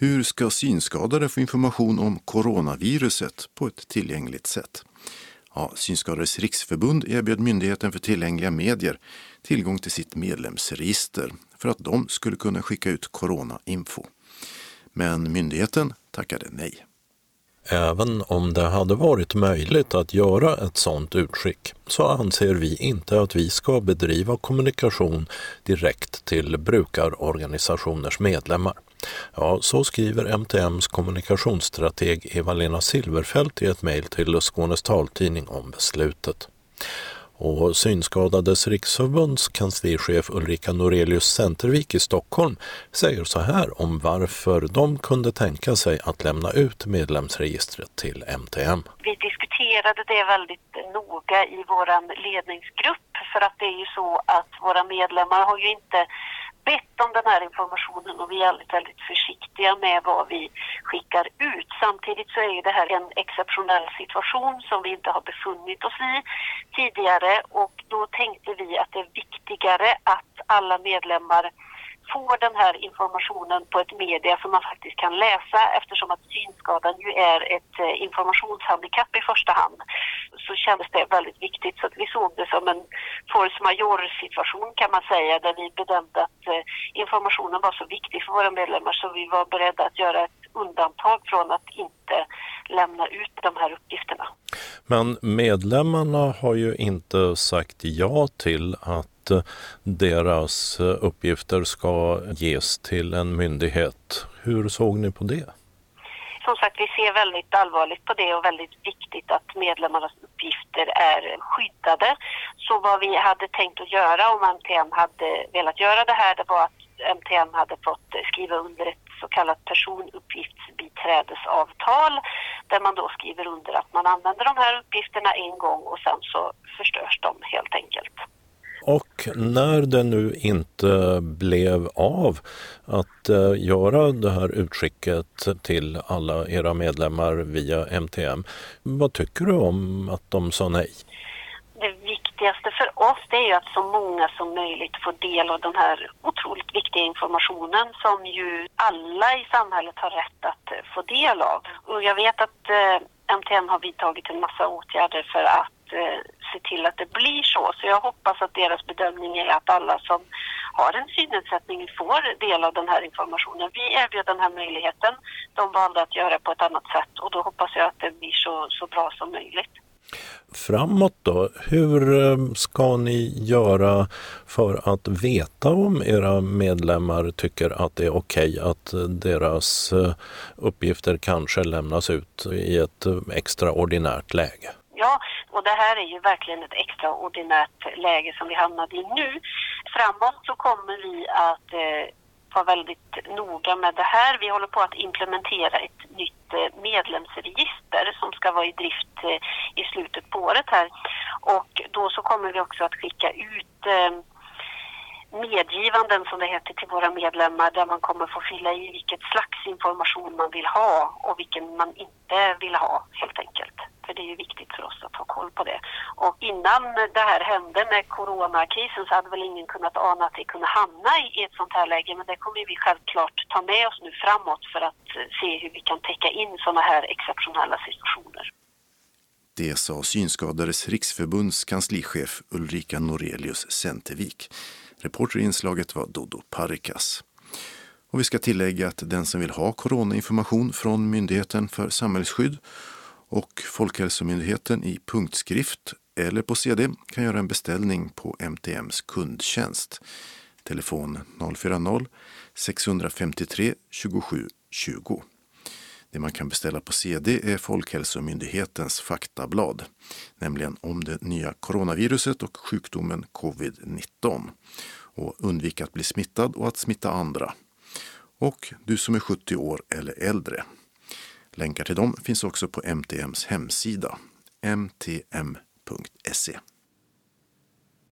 Hur ska synskadade få information om coronaviruset på ett tillgängligt sätt? Ja, Synskadades riksförbund erbjöd Myndigheten för tillgängliga medier tillgång till sitt medlemsregister för att de skulle kunna skicka ut coronainfo. Men myndigheten tackade nej. Även om det hade varit möjligt att göra ett sådant utskick så anser vi inte att vi ska bedriva kommunikation direkt till brukarorganisationers medlemmar. Ja, så skriver MTMs kommunikationsstrateg Eva-Lena Silverfelt i ett mejl till Skånes taltidning om beslutet. Och Synskadades riksförbunds kanslichef Ulrika Norelius Centervik i Stockholm säger så här om varför de kunde tänka sig att lämna ut medlemsregistret till MTM. Vi diskuterade det väldigt noga i vår ledningsgrupp för att det är ju så att våra medlemmar har ju inte bett om den här informationen och vi är väldigt försiktiga med vad vi skickar ut. Samtidigt så är ju det här en exceptionell situation som vi inte har befunnit oss i tidigare och då tänkte vi att det är viktigare att alla medlemmar får den här informationen på ett media som man faktiskt kan läsa eftersom att synskadan ju är ett informationshandikapp i första hand. Så kändes det väldigt viktigt så att vi såg det som en force majeure-situation kan man säga där vi bedömde att informationen var så viktig för våra medlemmar så vi var beredda att göra ett undantag från att inte lämna ut de här uppgifterna. Men medlemmarna har ju inte sagt ja till att deras uppgifter ska ges till en myndighet. Hur såg ni på det? Som sagt, vi ser väldigt allvarligt på det och väldigt viktigt att medlemmarnas uppgifter är skyddade. Så vad vi hade tänkt att göra om MTM hade velat göra det här, det var att MTM hade fått skriva under ett så kallat personuppgiftsbiträdesavtal där man då skriver under att man använder de här uppgifterna en gång och sen så förstörs de helt enkelt. Och när det nu inte blev av att göra det här utskicket till alla era medlemmar via MTM, vad tycker du om att de sa nej? Det viktigaste för oss det är ju att så många som möjligt får del av den här otroligt viktiga informationen som ju alla i samhället har rätt att få del av. Och jag vet att MTM har vidtagit en massa åtgärder för att se till att det blir så. Så jag hoppas att deras bedömning är att alla som har en synnedsättning får del av den här informationen. Vi erbjöd den här möjligheten. De valde att göra det på ett annat sätt och då hoppas jag att det blir så bra som möjligt. Framåt då, hur ska ni göra för att veta om era medlemmar tycker att det är okej att deras uppgifter kanske lämnas ut i ett extraordinärt läge? Ja, och det här är ju verkligen ett extraordinärt läge som vi hamnade i nu. Framåt så kommer vi att vara väldigt noga med det här. Vi håller på att implementera ett nytt medlemsregister som ska vara i drift i slutet på året här. Och då så kommer vi också att skicka ut medgivanden som det heter till våra medlemmar där man kommer få fylla i vilket slags information man vill ha och vilken man inte vill ha helt enkelt. För det är ju viktigt för oss att ha koll på det. Och innan det här hände med coronakrisen så hade väl ingen kunnat ana att det kunde hamna i ett sånt här läge. Men det kommer vi självklart ta med oss nu framåt för att se hur vi kan täcka in såna här exceptionella situationer. Det sa Synskadades riksförbunds kanslichef Ulrika Norelius Centervik. Reporter i inslaget var Dodo Parikas. Och vi ska tillägga att den som vill ha coronainformation från Myndigheten för samhällsskydd och Folkhälsomyndigheten i punktskrift eller på CD kan göra en beställning på MTMs kundtjänst. Telefon 040 653 27 20. Det man kan beställa på CD är Folkhälsomyndighetens faktablad, nämligen om det nya coronaviruset och sjukdomen covid-19 och undvika att bli smittad och att smitta andra. Och du som är 70 år eller äldre. Länkar till dem finns också på MTMs hemsida mtm.se.